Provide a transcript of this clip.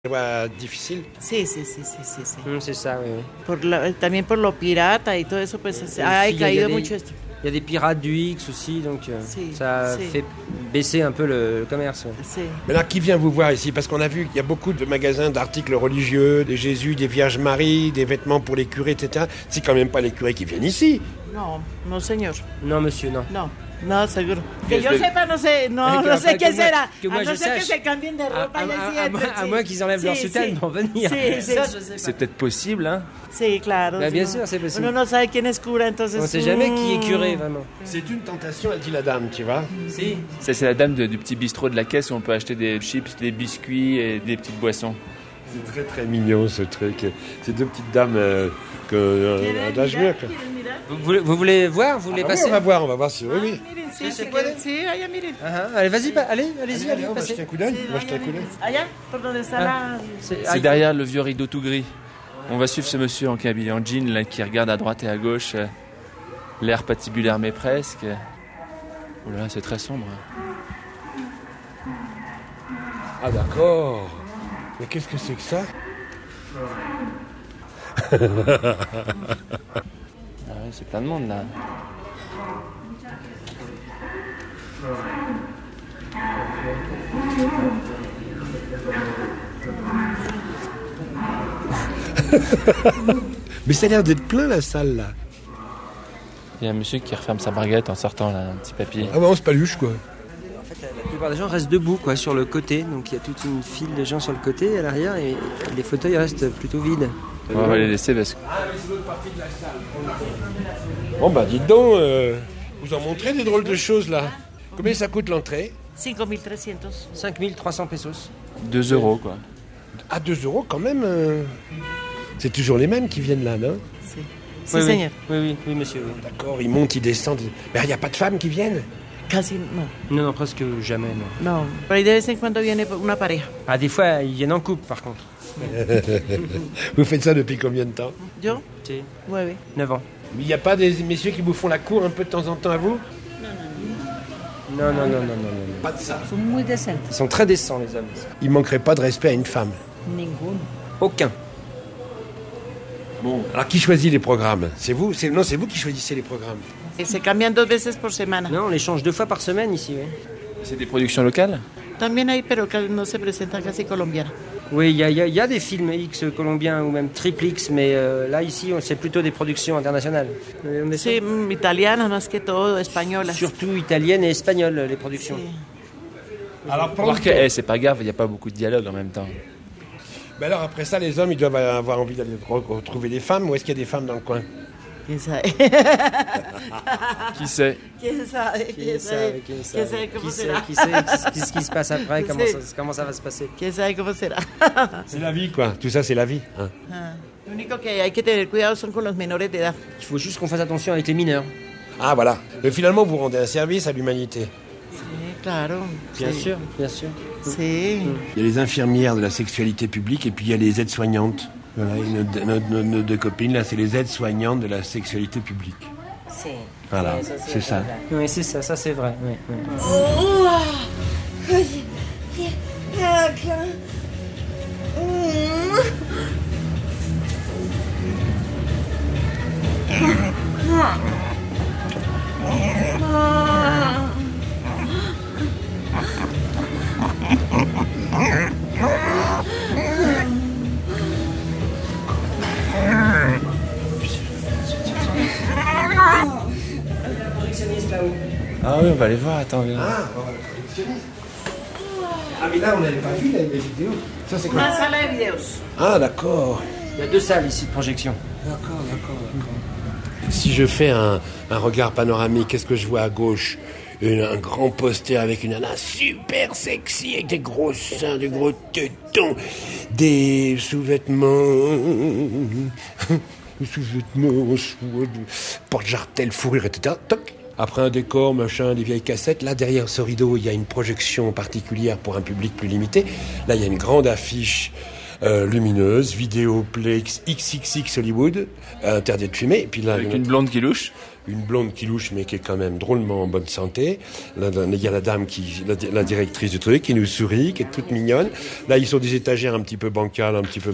Difficile. Sí. C'est ça, oui. También por lo pirata y todo eso, pues ha caído mucho esto. Il y a des pirates du X aussi, donc ça fait baisser un peu le commerce. Sí. Maintenant, qui vient vous voir ici? Parce qu'on a vu qu'il y a beaucoup de magasins d'articles religieux, des Jésus, des Vierges Marie, des vêtements pour les curés, etc. C'est quand même pas les curés qui viennent ici. No, señor. Non, monsieur, non. No, seguro. Que yo sepa, no sé qué será. A no ser que se cambien de ropa à moins qu'ils enlèvent leur soutane pour venir. C'est peut-être possible, hein? Sí, claro. Bien sûr, c'est possible. Uno no sabe quién es cura, entonces... On ne sait jamais qui est curé, vraiment. C'est une tentation, elle dit la dame, tu vois. Si. Ça, c'est la dame du petit bistrot de la caisse où on peut acheter des chips, des biscuits et des petites boissons. C'est très très mignon ce truc. Ces deux petites dames d'âge mûr. Vous voulez voir? Vous voulez passer? On va voir si... Oui. Allez, vas-y, allez-y, on va jeter un coup d'œil. Allá, por donde está la... C'est derrière le vieux rideau tout gris. On va suivre ce monsieur en habillé en jean là, qui regarde à droite et à gauche, l'air patibulaire mais presque. Oh là, c'est très sombre. Ah d'accord. Mais qu'est-ce que c'est que ça? C'est plein de monde là. Mais ça a l'air d'être plein la salle là. Il y a un monsieur qui referme sa baguette en sortant là, un petit papier. Ah bon, c'est pas luche quoi. En fait, la plupart des gens restent debout quoi, sur le côté, donc il y a toute une file de gens sur le côté et à l'arrière et les fauteuils restent plutôt vides. On va les laisser parce que... c'est l'autre partie de la salle. Bon bah dites donc, vous en montrez des drôles de choses là. Combien ça coûte l'entrée? 5.300. 5.300 pesos. 2 euros quoi. Ah 2 euros quand même. C'est toujours les mêmes qui viennent là, non? Sí, señor. Oui, monsieur. Oui. D'accord, ils montent, ils descendent. Mais il n'y a pas de femmes qui viennent? Casi no. Non, presque jamais, non. No, pero ahí de vez en cuando viene una pareja. Ah, des fois, ils viennent en couple, par contre. Vous faites ça depuis combien de temps? Yo? Si. 9 ans. Mais il n'y a pas des messieurs qui vous font la cour un peu de temps en temps à vous? Non. Pas de ça. Son muy decentes. Ils sont très décents, les hommes. Il ne manquerait pas de respect à une femme? Ninguno. Aucun. Bon. Alors qui choisit les programmes? C'est vous? Non, c'est vous qui choisissez les programmes. Se cambian 2 veces por semana. Non, on les change 2 fois par semaine ici, oui. C'est des productions locales? También hay, pero no se presentan casi colombianas. Oui, il y a des films X colombiens ou même triple X, mais là, ici, c'est plutôt des productions internationales. Sí, italianas más que todo, españolas. Surtout italiennes et espagnoles, les productions. Sí. Alors, Remarquez, c'est pas grave, il n'y a pas beaucoup de dialogue en même temps. Mais alors après ça, les hommes, ils doivent avoir envie d'aller retrouver des femmes, ou est-ce qu'il y a des femmes dans le coin? ¿Quién sabe? Qui sait? ¿Quién sabe? Qui sait ¿Cómo será? Qu'est-ce qui se passe après? Comment ça va se passer? ¿Quién sabe cómo será? C'est la vie, quoi. Tout ça, c'est la vie. Hein. Lo único que hay que tener cuidado son con los menores de edad. Il faut juste qu'on fasse attention avec les mineurs. Ah, voilà. Mais finalement, vous rendez un service à l'humanité. Sí, claro. Bien Sí. sûr. Sí. Il y a les infirmières de la sexualité publique et puis il y a les aides-soignantes. Voilà, nos 2 copines, là, c'est les aides-soignantes de la sexualité publique. Sí. Voilà, c'est ça. Oui, c'est ça c'est vrai. Oui. Ah oui, on va aller voir, attends. Ah, on va le projectionniste. Ah, mais là, on n'avait pas vu les vidéos. Ça, c'est quoi? Una sala de videos. Ah, d'accord. Il y a 2 salles ici de projection. D'accord. Si je fais un regard panoramique, qu'est-ce que je vois à gauche? Un grand poster avec une nana super sexy, avec des gros seins, des gros tétons, des sous-vêtements, porte-jartel, fourrure, etc. Toc. Après un décor, machin, des vieilles cassettes. Là, derrière ce rideau, il y a une projection particulière pour un public plus limité. Là, il y a une grande affiche lumineuse, Vidéoplex XXX Hollywood, interdit de fumer. Et puis là, Avec une blonde qui louche. une blonde qui louche, mais qui est quand même drôlement en bonne santé. Là, il y a la dame la directrice du truc, qui nous sourit, qui est toute mignonne. Là, ils sont des étagères un petit peu bancales, un petit peu